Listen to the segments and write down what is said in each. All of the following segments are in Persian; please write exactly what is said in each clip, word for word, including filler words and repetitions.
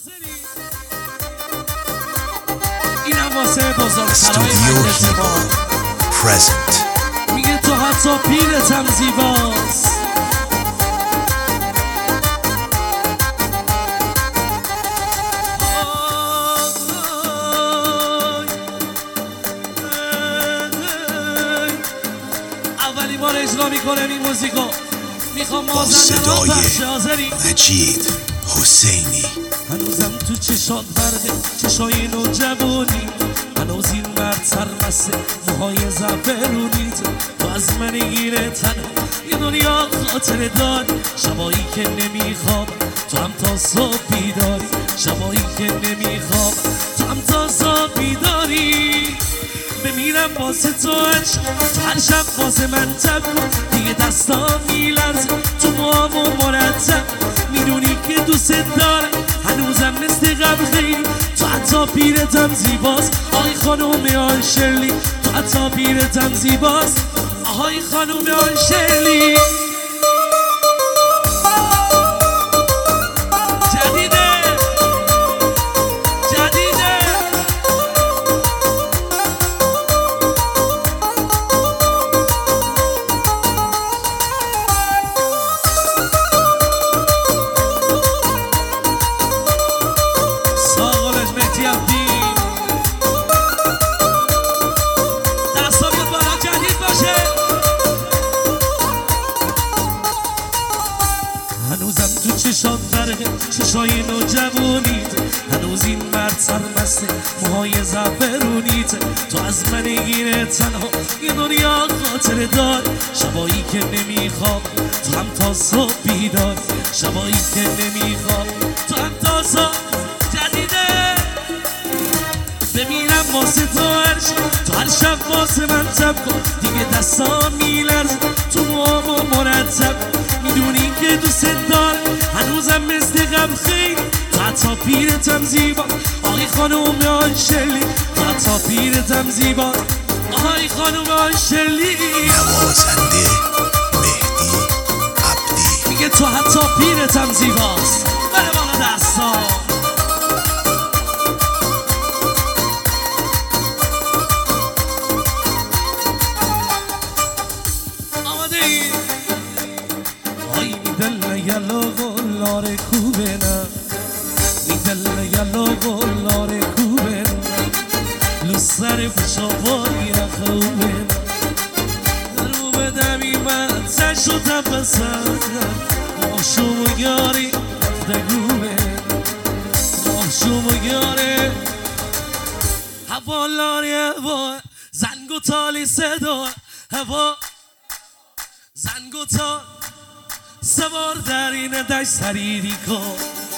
اینم واسه بزرگترهای مجلس ما میگه تو حتی پیرتم زیباست. اولی بار اجرا میکنم این موزیکو، میخوام با صدای مجید حسینی. هنوزم تو چشات برده چشای نوجوانی، هنوز این مرد سرمسته موهای زعفرونیت. تو از من گیره تنها یه دنیا خاطره داری، شبایی که نمیخواب تو هم تا صبح بیداری، شبایی که نمیخواب تو هم تا صبح بیداری. بمیرم واسه تو عشق، تو هر شب واسه من تب کن، دیگه دستان میلرزه تو موامو مرتب. میدونی که دوست دارم هنوزم مثل قبل خیلی، تو حتی پیرتم زیباست. آهای خانوم آن شرلی، تو حتی پیرتم زیباست. آهای خانوم آن شرلی. هنوزم تو چشات برقه چشای نوجوانیت، هنوز این مرد سرمسته موهای زعفرونیت. تو از من گیره تنها یه دنیا خاطره داری، شبایی که نمیخواب تو هم تا صبح بیدار، شبایی که نمیخواب تو هم تا صبح. جدیده بمیرم واسه تو عشق، تو هر شب واسه من تب کن، دیگه دستان میلرزه تو موامو مرتب. میدونی که دوست دارم هنوزم مثل قبل خیلی، تو حتی پیرتم زیبا. آهای خانوم آن شرلی، تو حتی پیرتم زیبا. آهای خانوم آن شرلی. نوازنده مهدی عبدی میگه تو حتی پیرتم زیباست. بله بالا دستا. آماده ای؟ آی میدل یلو غلار کوبنم، میدل یلو غلار کوبنم، لو سر بشابای خوبنم، رو بدمی من تشو تپسم، ماشوم یاری دگوبنم، ماشوم یاری هوا لاری هوا زنگو تالی صدا هوا زنگو تال سوار در این دشت سریری کن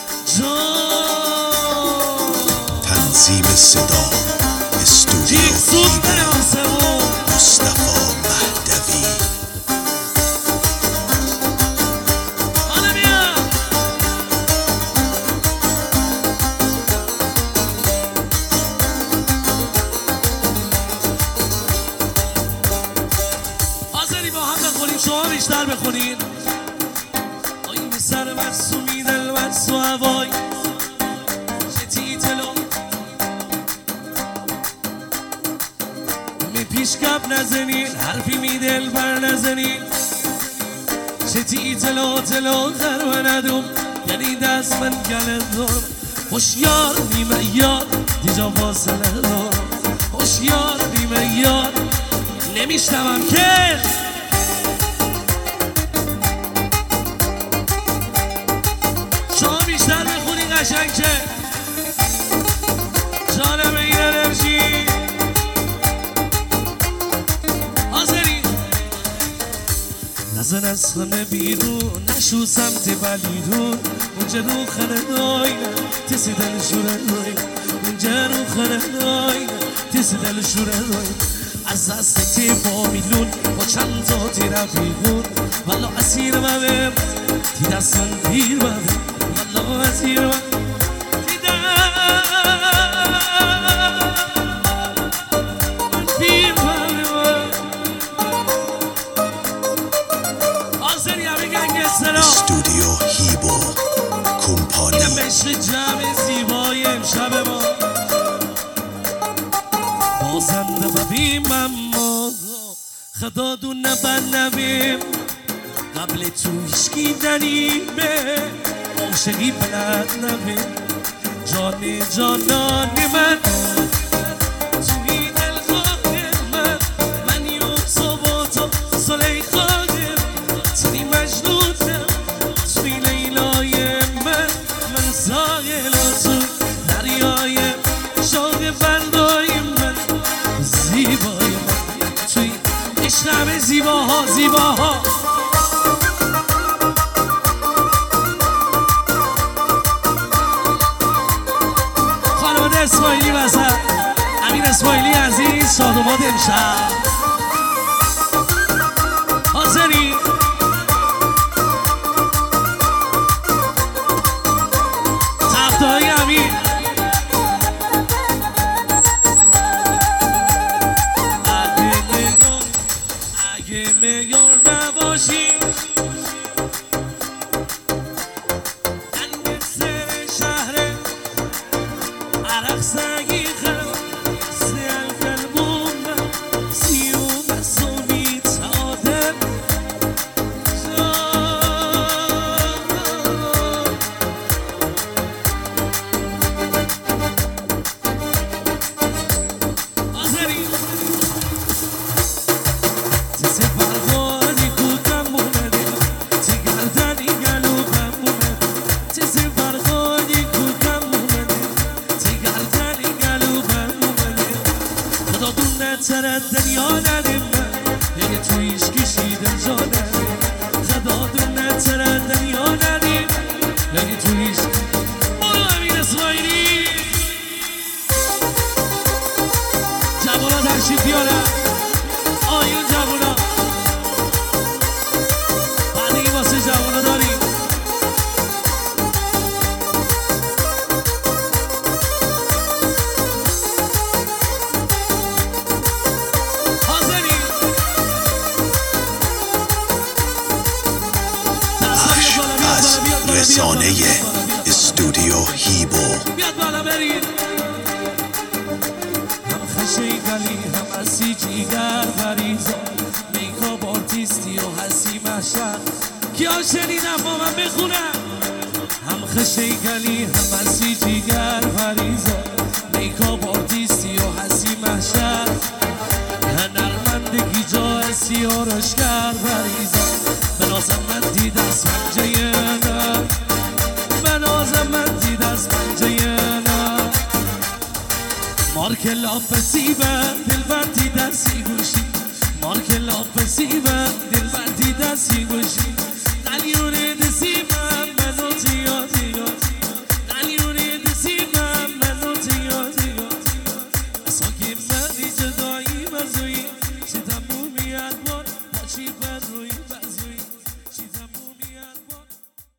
جان. تنظیم صدا استودیو هیبا مصطفی مهدوی. حالا بیا حاضری با هم بخونیم، شما بیشتر بخونین. سر مرسومی دل مرسو هوای شتی تلو می پیش کپ نزنین، حرفی می دل بر نزنین. شتی تلو تلو خرو ندوم، یعنی دست من گله دارم. خوشیار نیمه یار دیجا فاصله دارم، خوشیار نیمه یار نمیشنوم که شما بیشتر بخونی قشنگ که جانم این انرژی. حاضری نزن از خانه بیرون، نشو سمت ولیدون، اونجا رو خانه داینه تسی دل شوره داینه، اونجا رو خانه داینه تسی دل شوره داینه. از دست تی با میلون با چند تا تی رفیقون، والا اسیر مبه تی دستان پیر مبه، والا اسیر مبه تی دستان پیر مبه. حاضری همه گنگ استرا استودیو هیبا کمپانی. اینم بشر جمع زیبای امشب ما بازنده ببیم اما خدا دون نبنویم قبل تو هیشگی دنیمه عاشقی بلد نبیم جان جانان من توی دلگاه من من یوسف و تو زلیخا توی مجنونم توی لیلای من من ساحل و تو دریای شوق بندای من زیبای من توی عشق زیباها زیباها خانواده اسماعیلی وسط امیر اسماعیلی عزیز شادوماد امشب حاضری تفتهای امیر اگه میار اگه میار نباشی عرق سگیخم سیل قلبونم سیوم سونی تادم آزری تیسی فرقانی کودم مومده تی گردنی گلوبم مومده تیسی فرقانی کودم مومده ترد دنیا ندیم یه تویش کشیدم جانم خدا دونه ترد دنیا ندیم یه تویش برو امیر اسماعیلی جوانا تشریف بیارم آیون جوانا بعدی واسه جوانا داریم رسانه استودیو هیبو بیاد بالا برید هم خشه گلی هم هستی جیگر بریزا میکاب آرتیستی و هستی مشهد کیا شنیدم با من بخونم هم خشه گلی هم هستی جیگر بریزا میکاب آرتیستی و هستی مشهد هنرمندگی جا هستی آرشگر بریزا بنازم من دید از پنجه نه بنازم من دید از پنجه نه مارک لاف سیبه دل بردی در سیبه